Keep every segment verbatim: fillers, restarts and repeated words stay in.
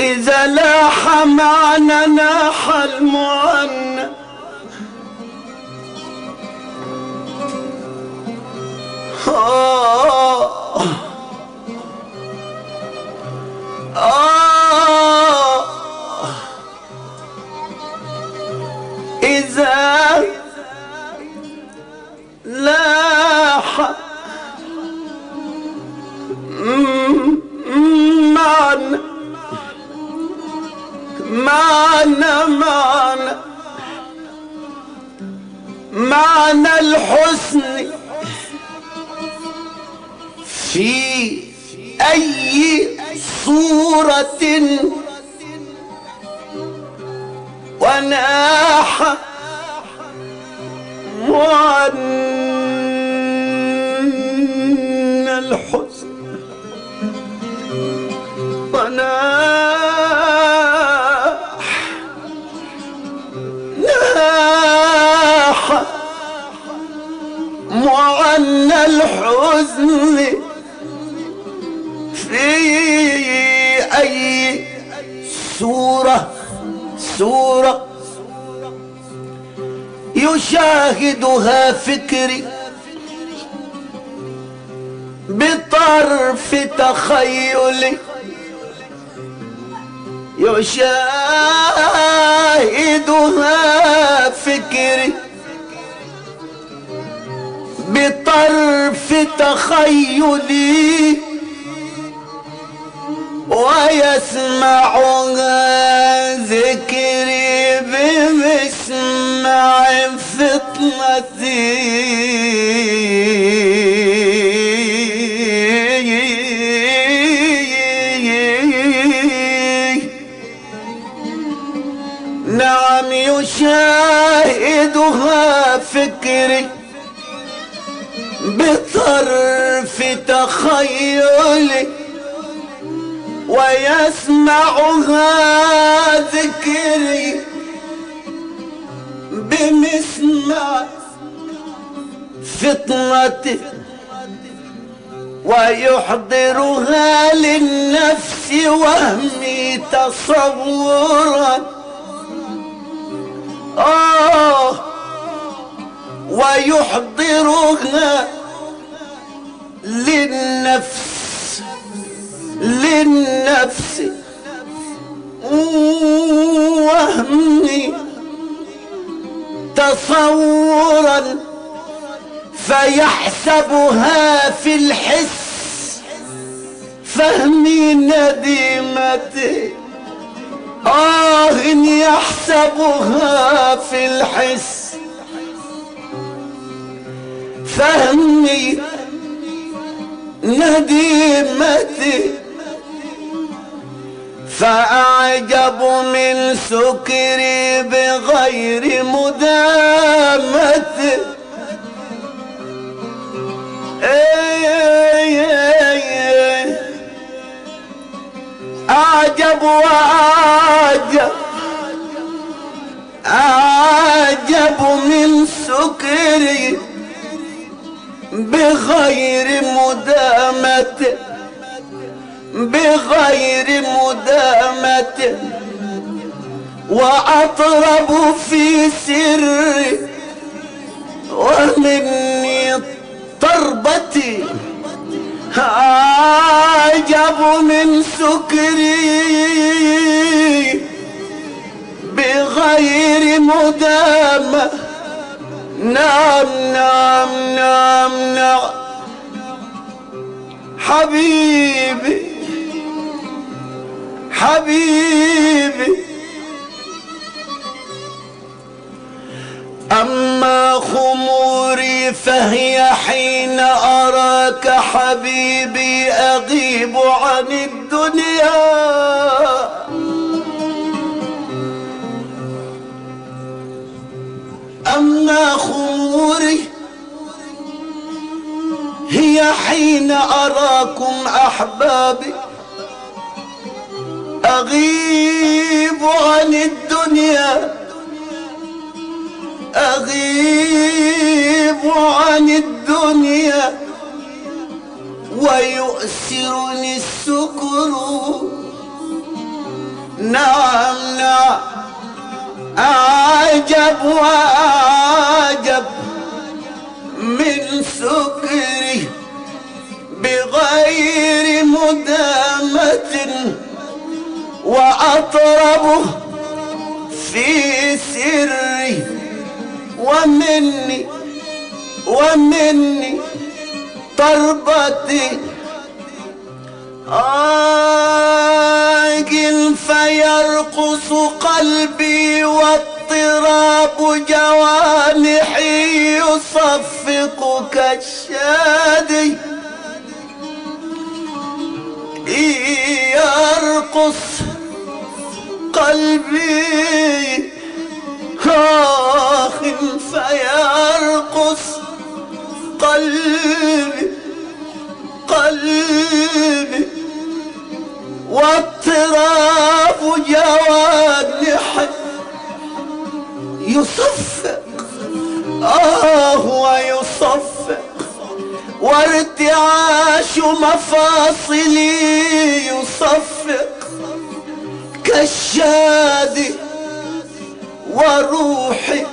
إذا لاح معنا ناح المعنى آه آه إذا لاح معنا معنا معنا معنى الحسن في أي صورة وناح معنى الحسن وناح ناح معنى الحزن في أي صورة صورة يشاهدها فكري بطرف تخيلي يشاهدها فكري بطرف تخيلي ويسمعها ذكري بمسمع فطنتي نعم يشاهدها فكري بطرف تخيلي ويسمعها ذكري بمسمع فطنتي ويحضرها للنفس وهمي تصورا آه ويحضرها للنفس للنفس وهمي تصورا فيحسبها في الحس فهمي نديمتي آه يحسبها في الحس فهمي نديمتي فأعجب من سكري بغير مدامته أعجب وأعجب أعجب من سكري بغير مدامته بغير مدامته وأطرب في سري ومني طربتي أعجب من سكري بغير مدامة نعم نعم نعم نعم حبيبي حبيبي أما خموري فهي حين أراك حبيبي أغيب عن الدنيا أما خموري هي حين أراكم أحبابي أغيب عن الدنيا أغيب عن الدنيا ويؤسرني السكر نعم نعم أعجب وأعجب من سكري بغير مدامة، وأطربه في سري، ومني ومني طربتي آجل فيرقص قلبي، واضطراب جوانحي يصفق كالشادي. يرقص قلبي آخ فيرقص قلبي قلبي، واضطراب جوانحي يصفق آه ويصفق، وارتعاش مفاصلي يصفق كالشادي، وروحي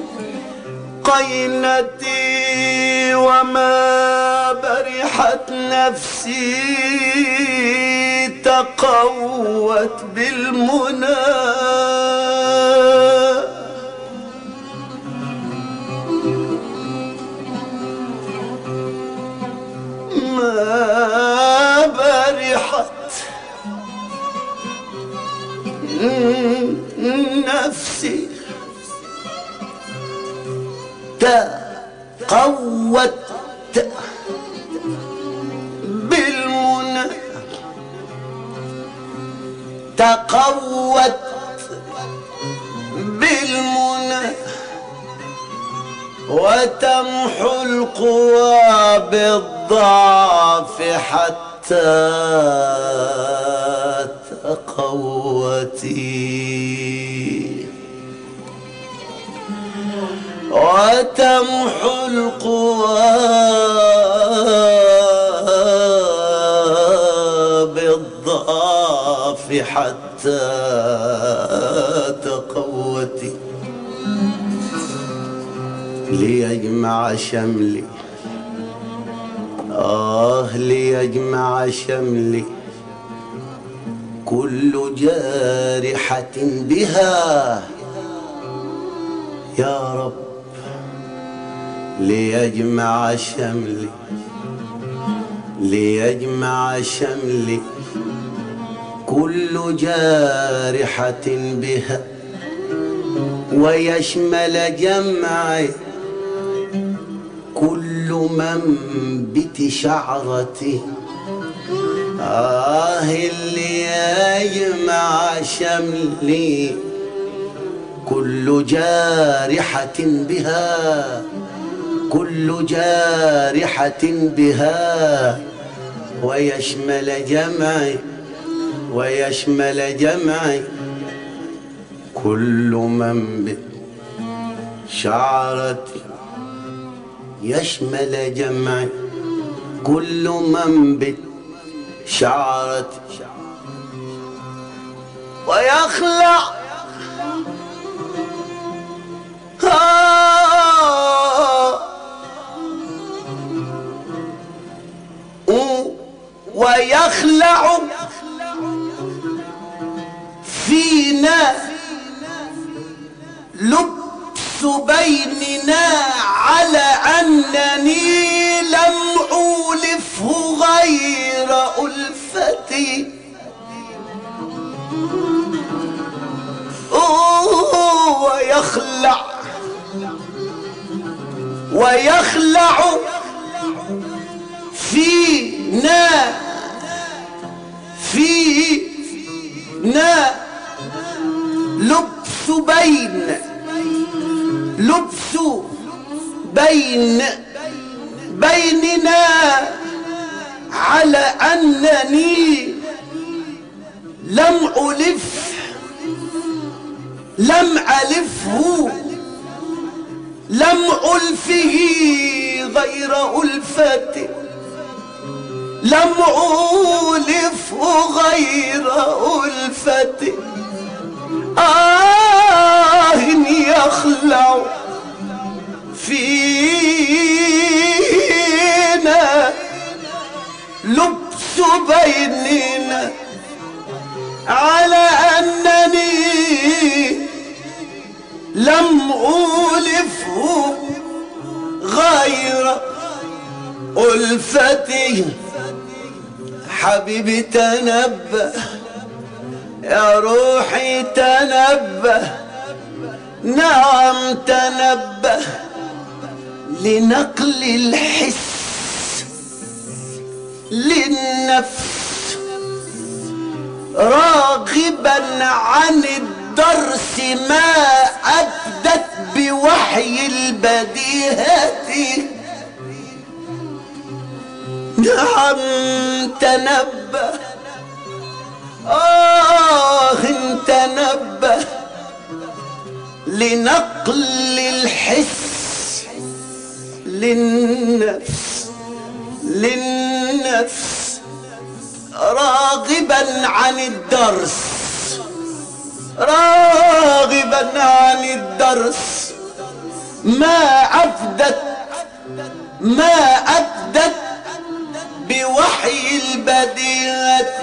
قينتي وما برحت نفسي تقوت بالمنى. ما برحت نفسي تقوت بالمنى، تقوت بالمنى، وتمحو القوى بالضعف حتى تقوتي، وتمحو القوى بالضعف حتى تقوتي. ليجمع شملي آه ليجمع شملي كل جارحة بها يا رب. ليجمع شملي ليجمع شملي كل جارحة بها، ويشمل جمعي كل منبت شعرتي. آه اللي يجمع شملي كل جارحة بها، كل جارحة بها، ويشمل جمعي ويشمل جمعي كل منبت شعرتي. يشمل جمعي كل منبت شعرتي، ويخلع ويخلع فينا لبس بيننا، على أنني لم أولفه غير ألفتي. ويخلع ويخلع فينا فينا لبس بين لبس بين بيننا، على أنني لم ألف لم ألفه لم ألفه غير ألفتي، لم أولفه غير ألفتي. آه يخلع فينا لبس بيننا على أنني لم أولفه غير ألفتي. حبيبي تنبه يا روحي تنبه، نعم تنبه لنقل الحس للنفس، راغبا عن الدرس ما أبدت بوحي البديهة. نعم تنبه آه تنبه لنقل الحس للنفس للنفس، راغبا عن الدرس راغبا عن الدرس ما أفدت ما أفدت بوحي البديهة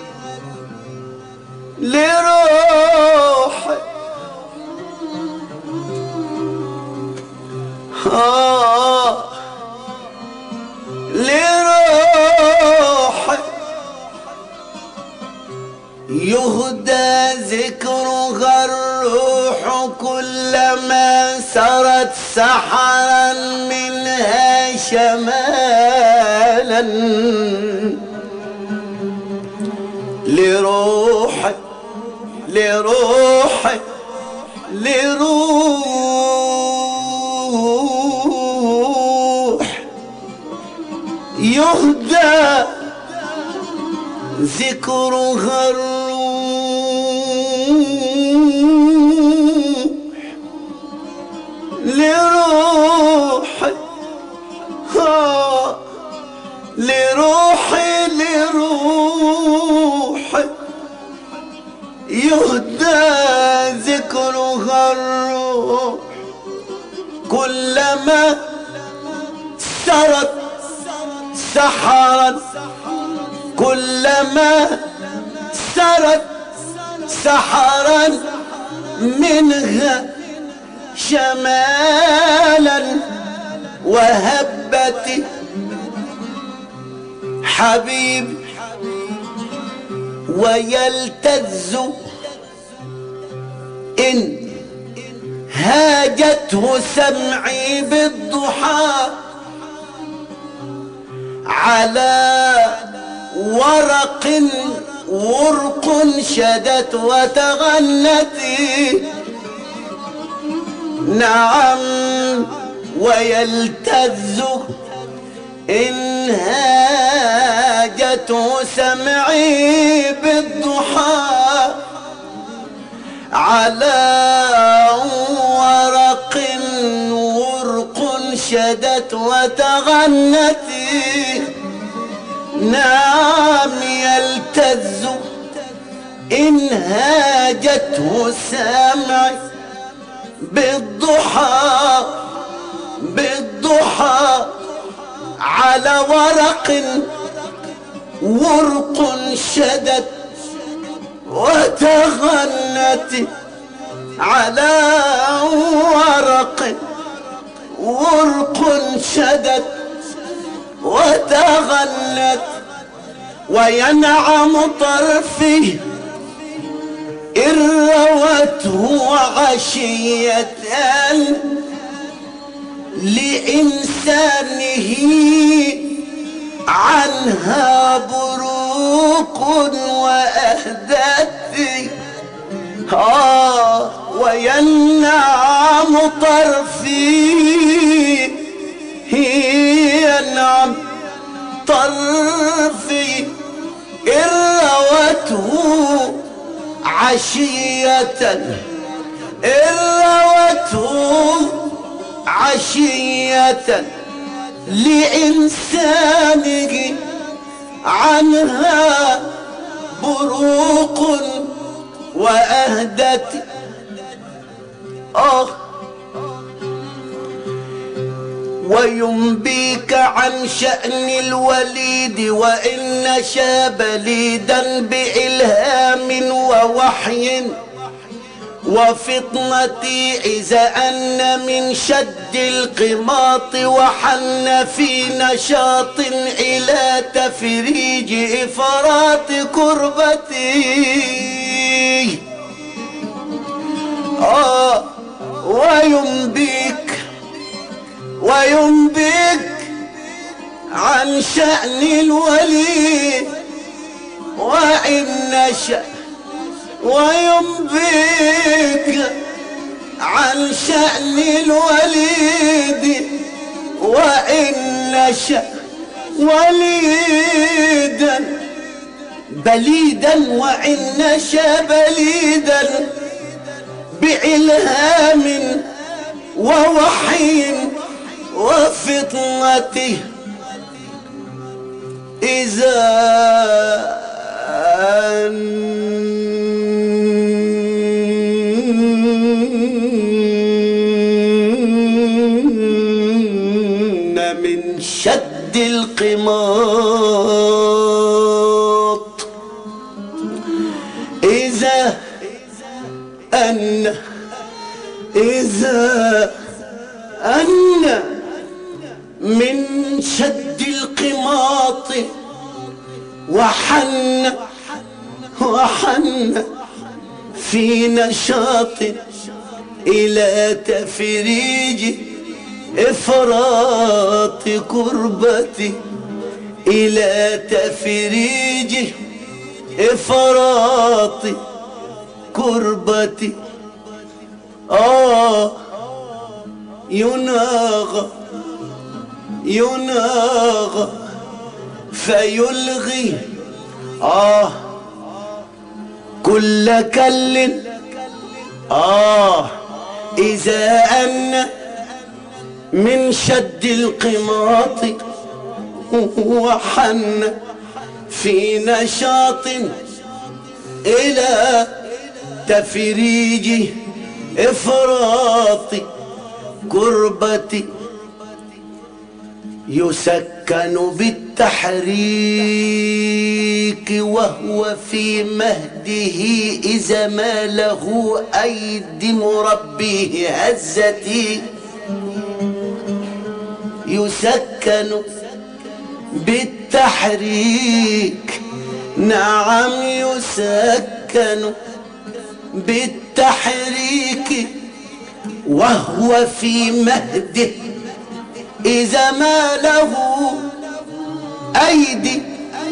لروحي. آه لروحي يهدى ذكرها الروح كلما سرت سحرا منها شمالا لروحي لروحي لروح يهدى ذكرها الروح لروحي لروحي لروحي يهدى ذكرها الروح كلما سرت سحرا كلما سرت سحرا منها شمالا وهبت. حبيبي ويلتز إن هاجته سمعي بالضحى على ورق ورق شدت وتغنت. نعم ويلتز إن هاجته سمعي بالضحى على ورق ورق شدت وتغنت. نعم يلتز إن هاجته سمعي بالضحى بالضحى على ورق ورق شدت وتغنت على ورق ورق شدت وتغنت. وينعم طرفي إن روته عشية لإنسانه عنها بروق وأهدت. آه وينعم طرفي ينعم طرفي إن روته عشية إن روته عشية لإنسانه عنها بروق وأهدت آه وينبيك عن شأن الوليد وإن شاب بليدا بإلهام ووحي وفطنتي إذا أن من شد القماط وحن في نشاط إلى تفريج إفراط كربتي آه وينبيك وينبيك عن شأن الولي وإن نشأ وينبيك عن شأن الوليد وإن نشأ وليدا بليدا وإن نشأ بليدا بإلهام ووحي وفطنته إذا أن من شد القماط إذا أن إذا أن من شد القماط وحن وحن في نشاط إلى تفريج إفراط كربتي إلى تفريج إفراط كربتي آه يناغ يناغ فيلغي آه كل كل آه إذا أن من شد القماط وحن في نشاط إلى تفريج إفراط كربتي يسكن بالتحريك وهو في مهده إذا ما له أيدي مربيه هزتي يسكن بالتحريك نعم يسكن بالتحريك وهو في مهده إذا ما له أيدي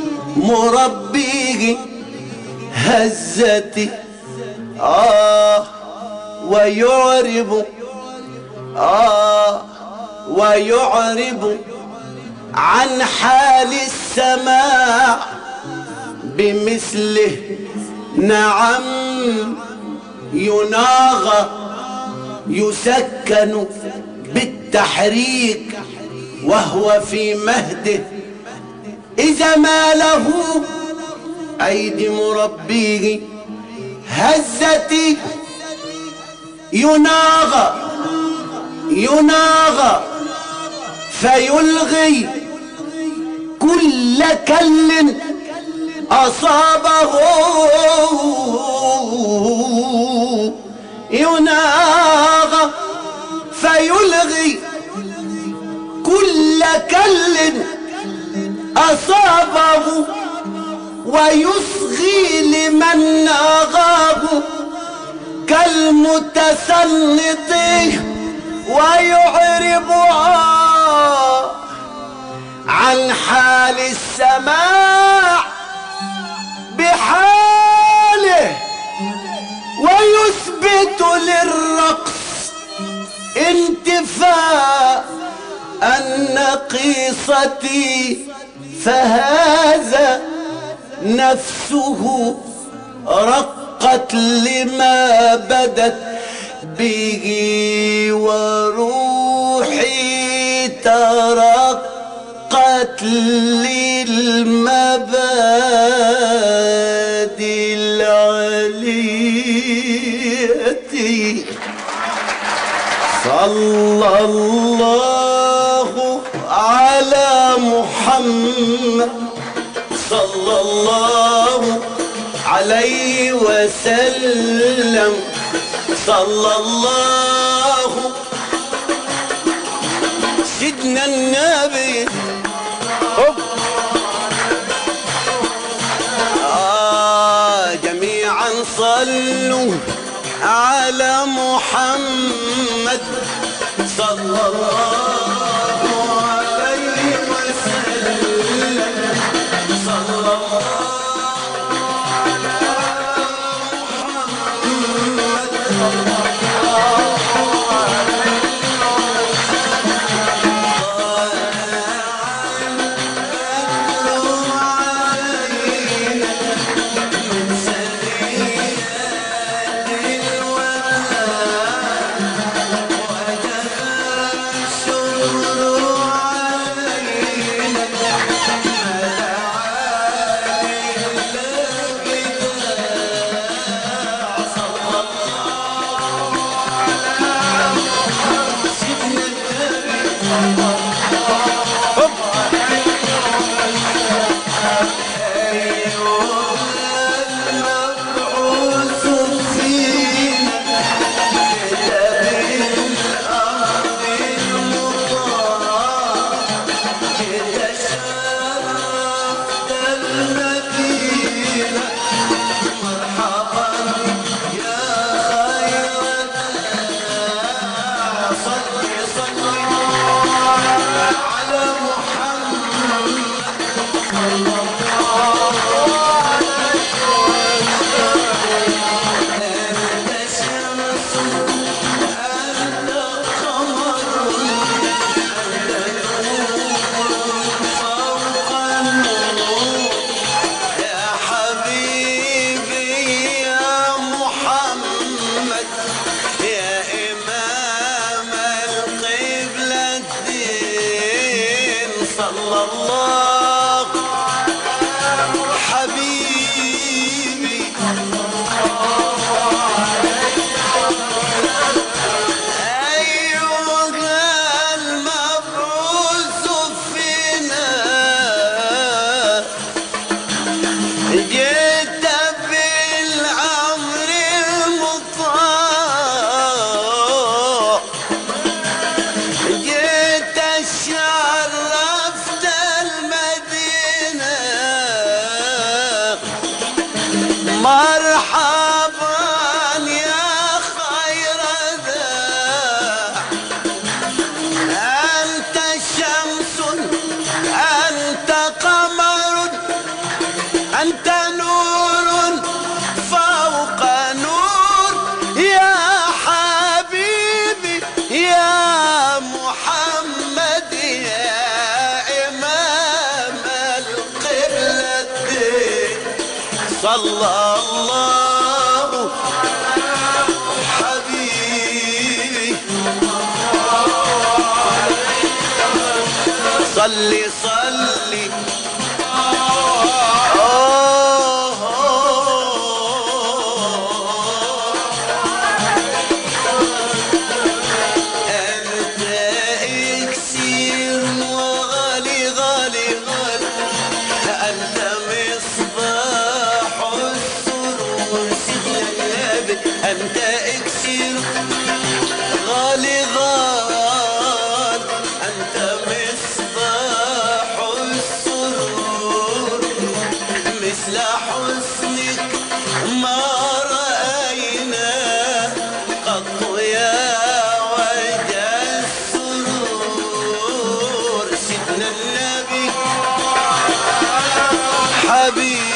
مربيه هزتي آه ويعرب آه ويعرب عن حال السماع بمثله نعم يناغ يسكن بالتحريك وهو في مهده إذا ما له أيدي مربيه هزتي يناغ يناغ فيلغي كل كل أصابه يناغ فيلغي كل كل أصابه ويصغي لمن ناغاه كالمتسلط ويعرب عن حال السماع بحاله ويثبت للرقص انتفاء النقيصة فهذا نفسه رقت لما بدت به وروحي ترقت للمبادئ العلي الله الله على محمد صلى الله عليه وسلم صلى الله سيدنا النبي آه جميعا صلوا على محمد صلى الله عليه وسلم صلى الله صلى الله حبيبي أيها المبعوث فينا جئت بالأمر المطاع جئت شرفت المدينة مرحبا يا خير ذا أنت شمس أنت قمر أنت نور فوق نور يا حبيبي يا محمد يا إمام القبلتين صلى الله حبيبي صلي صلي أنت إكسير غالي غال أنت مصباح السرور مثل حسنك ما رأينا قط يا وجه السرور سيدنا النبي حبيبي